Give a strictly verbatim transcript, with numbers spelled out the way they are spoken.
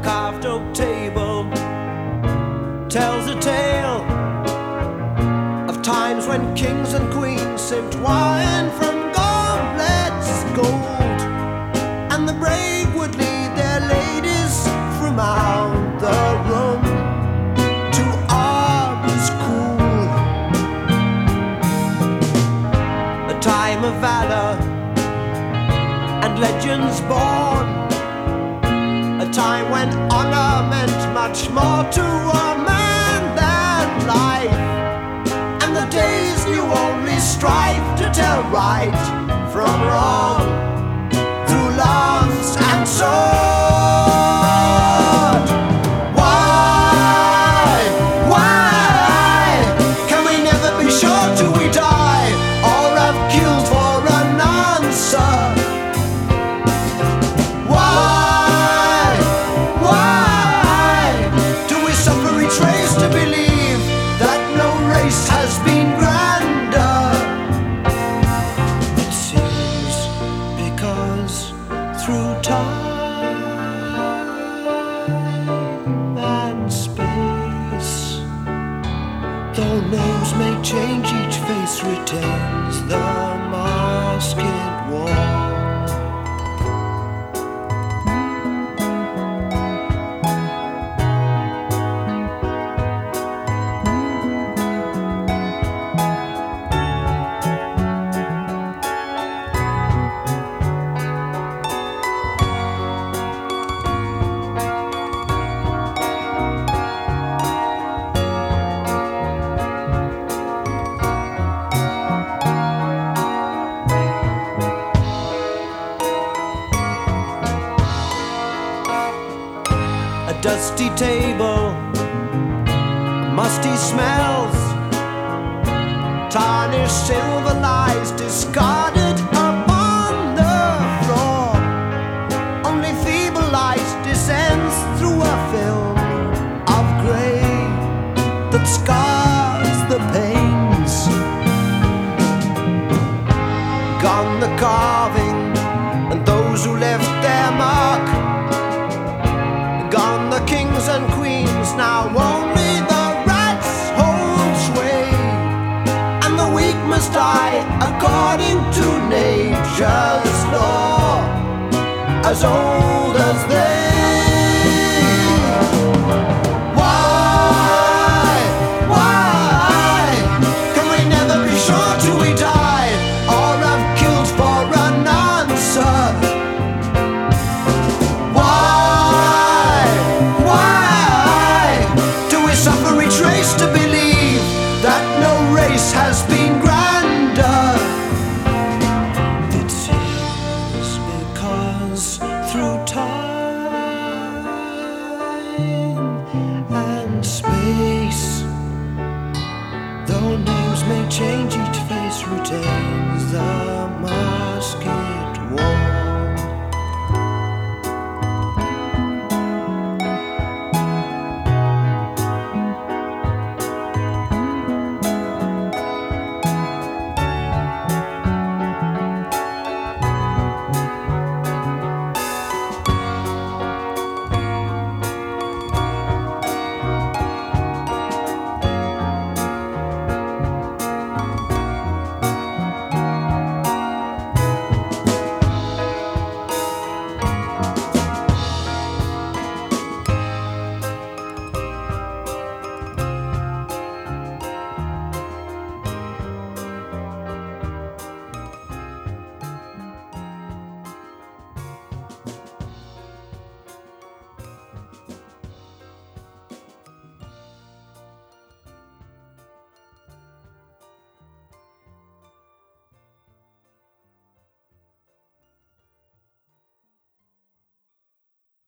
carved oak table tells a tale of times when kings and queens sipped wine from goblets gold, and the brave would lead their ladies from out the room to arms cool. A time of valor and legends born, a time when honor meant much more to a man than life, and the days knew only strife to tell right from wrong through lance and sword. Why, why can we never be sure till we die, or have killed for an answer? To believe that no race has been grander. It seems because through time and space, though names may change, each face retains the masked wall. A dusty table, musty smells, tarnished silver lies discarded upon the floor. Only feeble light descends through a film of grey that scars the panes. Gone the carving and those who left their mark, gone the kings and queens, now only the rats hold sway, and the weak must die according to nature's law, as old as they